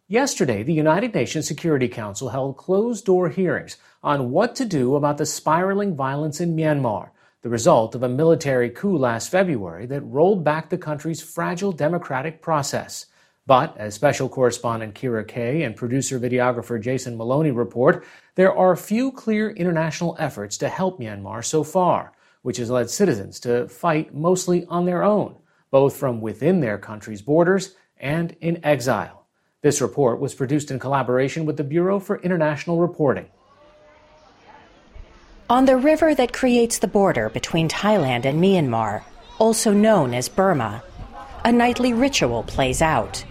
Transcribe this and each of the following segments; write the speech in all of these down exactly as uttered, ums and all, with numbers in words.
Yesterday, the United Nations Security Council held closed-door hearings on what to do about the spiraling violence in Myanmar, the result of a military coup last February that rolled back the country's fragile democratic process. But, as special correspondent Kira Kay and producer-videographer Jason Maloney report, there are few clear international efforts to help Myanmar so far, which has led citizens to fight mostly on their own, both from within their country's borders and in exile. This report was produced in collaboration with the Bureau for International Reporting. On the river that creates the border between Thailand and Myanmar, also known as Burma, a nightly ritual plays out.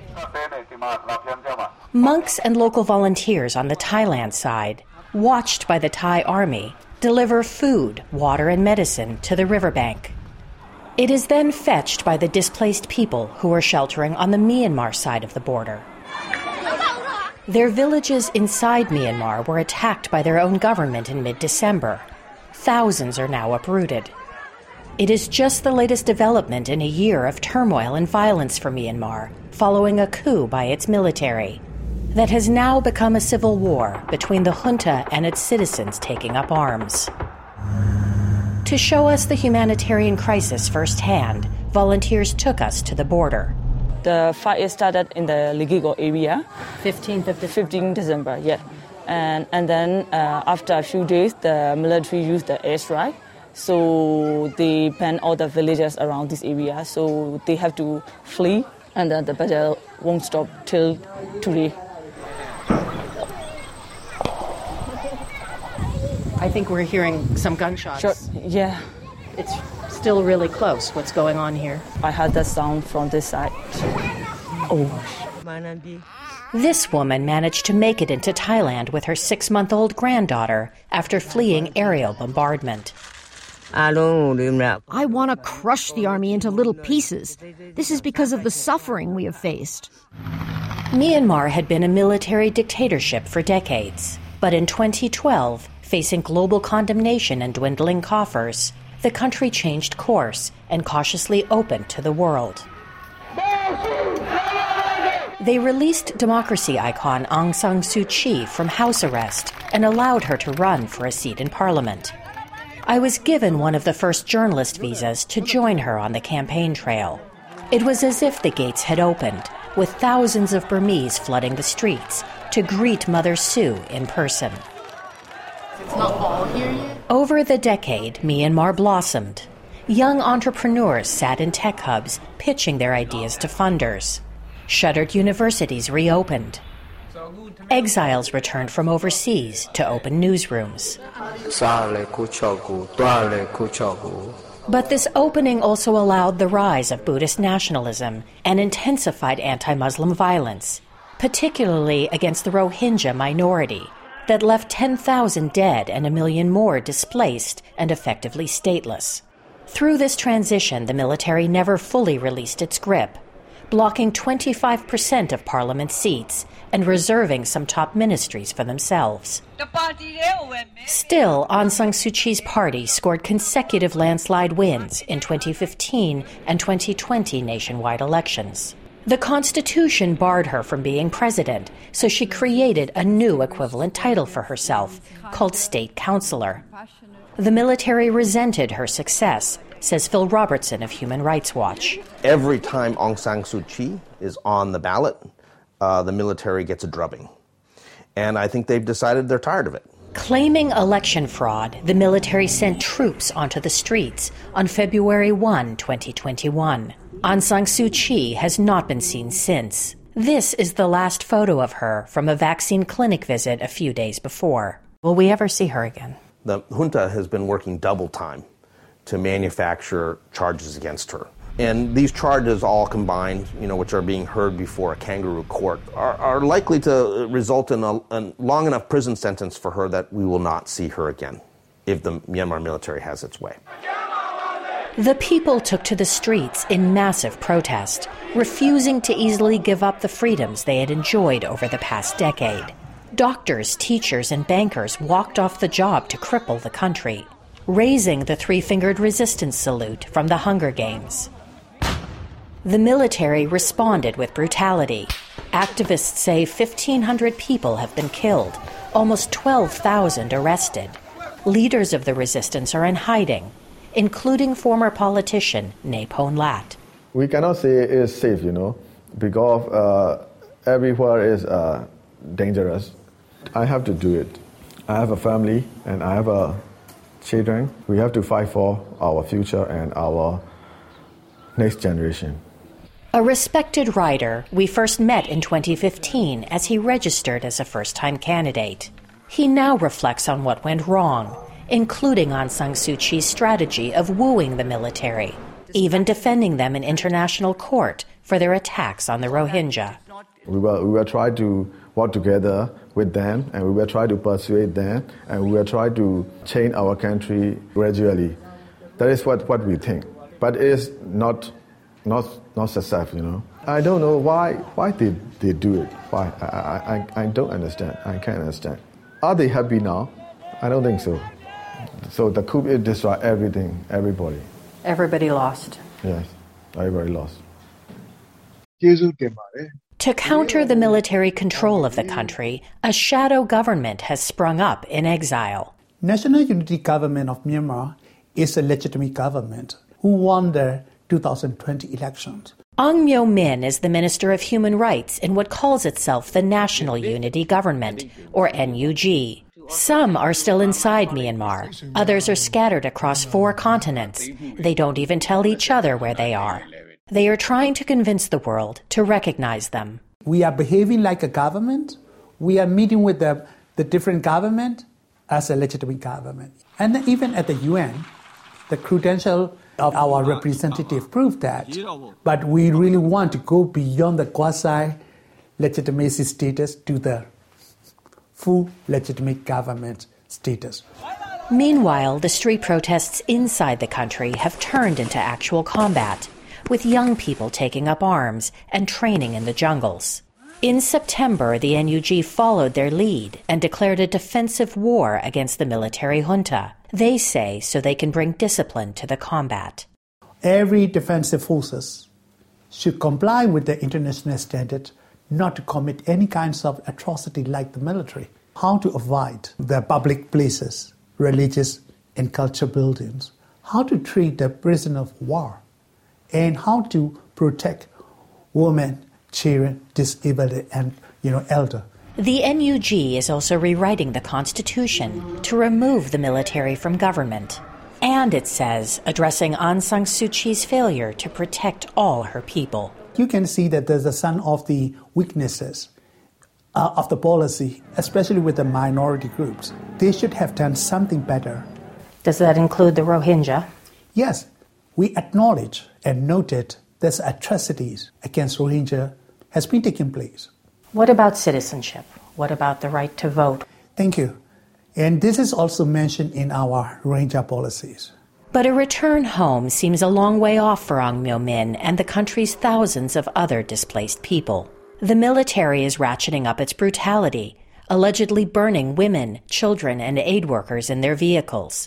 Monks and local volunteers on the Thailand side, watched by the Thai army, deliver food, water, and medicine to the riverbank. It is then fetched by the displaced people who are sheltering on the Myanmar side of the border. Their villages inside Myanmar were attacked by their own government in mid-December. Thousands are now uprooted. It is just the latest development in a year of turmoil and violence for Myanmar, following a coup by its military, that has now become a civil war between the junta and its citizens taking up arms. To show us the humanitarian crisis firsthand, volunteers took us to the border. The fight started in the Ligigo area. fifteenth of fifteenth December, yeah. And and then uh, after a few days, the military used the airstrike. So they banned all the villages around this area. So they have to flee. And then the battle won't stop till today. I think we're hearing some gunshots. Sure, yeah. It's still really close. What's going on here? I heard the sound from this side. Oh. This woman managed to make it into Thailand with her six-month-old granddaughter after fleeing aerial bombardment. I want to crush the army into little pieces. This is because of the suffering we have faced. Myanmar had been a military dictatorship for decades, but in twenty twelve, facing global condemnation and dwindling coffers, the country changed course and cautiously opened to the world. They released democracy icon Aung San Suu Kyi from house arrest and allowed her to run for a seat in parliament. I was given one of the first journalist visas to join her on the campaign trail. It was as if the gates had opened, with thousands of Burmese flooding the streets to greet Mother Sue in person. It's not all here yet? Over the decade, Myanmar blossomed. Young entrepreneurs sat in tech hubs pitching their ideas to funders. Shuttered universities reopened. Exiles returned from overseas to open newsrooms. But this opening also allowed the rise of Buddhist nationalism and intensified anti-Muslim violence, particularly against the Rohingya minority, that left ten thousand dead and a million more displaced and effectively stateless. Through this transition, the military never fully released its grip, blocking twenty-five percent of parliament seats and reserving some top ministries for themselves. Still, Aung San Suu Kyi's party scored consecutive landslide wins in twenty fifteen and twenty twenty nationwide elections. The Constitution barred her from being president, so she created a new equivalent title for herself, called State Counselor. The military resented her success, says Phil Robertson of Human Rights Watch. Every time Aung San Suu Kyi is on the ballot, uh, the military gets a drubbing. And I think they've decided they're tired of it. Claiming election fraud, the military sent troops onto the streets on February first, twenty twenty-one. Aung San Suu Kyi has not been seen since. This is the last photo of her from a vaccine clinic visit a few days before. Will we ever see her again? The junta has been working double time to manufacture charges against her. And these charges all combined, you know, which are being heard before a kangaroo court, are, are likely to result in a, a long enough prison sentence for her that we will not see her again if the Myanmar military has its way. The people took to the streets in massive protest, refusing to easily give up the freedoms they had enjoyed over the past decade. Doctors, teachers, and bankers walked off the job to cripple the country, raising the three-fingered resistance salute from the Hunger Games. The military responded with brutality. Activists say fifteen hundred people have been killed, almost twelve thousand arrested. Leaders of the resistance are in hiding, including former politician Naporn Lat. We cannot say it's safe, you know, because uh, everywhere is uh, dangerous. I have to do it. I have a family and I have a children. We have to fight for our future and our next generation. A respected writer we first met in twenty fifteen as he registered as a first-time candidate. He now reflects on what went wrong, including Aung San Suu Kyi's strategy of wooing the military, even defending them in international court for their attacks on the Rohingya. We will, we will try to work together with them, and we will try to persuade them, and we will try to change our country gradually. That is what, what we think. But it is not not not successful, you know. I don't know why why did they do it. Why? I, I, I don't understand. I can't understand. Are they happy now? I don't think so. So the coup, it destroyed everything, everybody. Everybody lost. Yes, everybody lost. To counter the military control of the country, a shadow government has sprung up in exile. National Unity Government of Myanmar is a legitimate government who won the two thousand twenty elections. Aung Myo Min is the Minister of Human Rights in what calls itself the National Unity Government, or N U G. Some are still inside Myanmar. Others are scattered across four continents. They don't even tell each other where they are. They are trying to convince the world to recognize them. We are behaving like a government. We are meeting with the, the different government as a legitimate government. And even at the U N, the credential of our representative proved that. But we really want to go beyond the quasi-legitimacy status to the full legitimate government status. Meanwhile, the street protests inside the country have turned into actual combat, with young people taking up arms and training in the jungles. In September, the N U G followed their lead and declared a defensive war against the military junta. They say so they can bring discipline to the combat. Every defensive forces should comply with the international standard not to commit any kinds of atrocity like the military. How to avoid the public places, religious and cultural buildings. How to treat the prisoner of war. And how to protect women, children, disabled, and you know, elder. The N U G is also rewriting the Constitution to remove the military from government. And it says, addressing Aung San Suu Kyi's failure to protect all her people. You can see that there's a some of the weaknesses uh, of the policy, especially with the minority groups. They should have done something better. Does that include the Rohingya? Yes. We acknowledge and noted that atrocities against Rohingya has been taking place. What about citizenship? What about the right to vote? Thank you. And this is also mentioned in our Rohingya policies. But a return home seems a long way off for Aung Myo Min and the country's thousands of other displaced people. The military is ratcheting up its brutality, allegedly burning women, children, and aid workers in their vehicles.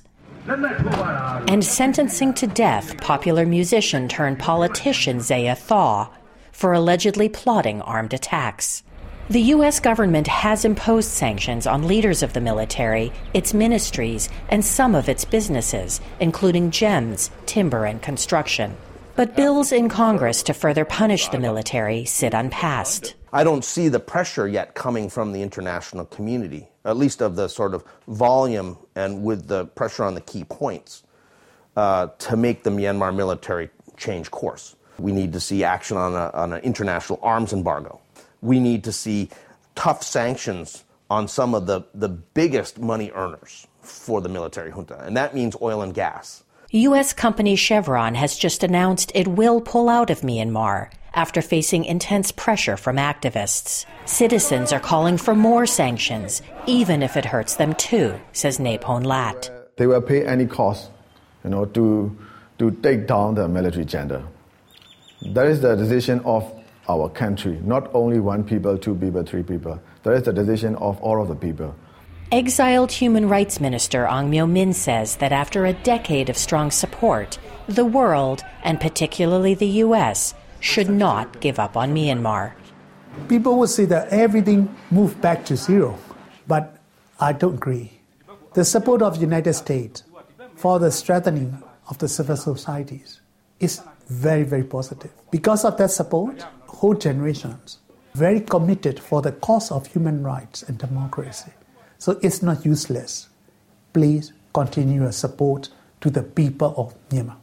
And sentencing to death popular musician turned politician Zaya Thaw for allegedly plotting armed attacks. The U S government has imposed sanctions on leaders of the military, its ministries, and some of its businesses, including gems, timber, and construction. But bills in Congress to further punish the military sit unpassed. I don't see the pressure yet coming from the international community, at least of the sort of volume and with the pressure on the key points, uh, to make the Myanmar military change course. We need to see action on, a, on an international arms embargo. We need to see tough sanctions on some of the, the biggest money earners for the military junta, and that means oil and gas. U S company Chevron has just announced it will pull out of Myanmar after facing intense pressure from activists. Citizens are calling for more sanctions, even if it hurts them too, says Naporn Lat. They will pay any cost, you know, to to take down the military junta. That is the decision of our country, not only one people, two people, three people. That is the decision of all of the people. Exiled Human Rights Minister Aung Myo Min says that after a decade of strong support, the world, and particularly the U S, should not give up on Myanmar. People will say that everything moved back to zero, but I don't agree. The support of the United States for the strengthening of the civil societies is very, very positive. Because of that support, whole generations very committed for the cause of human rights and democracy. So it's not useless. Please continue your support to the people of Myanmar.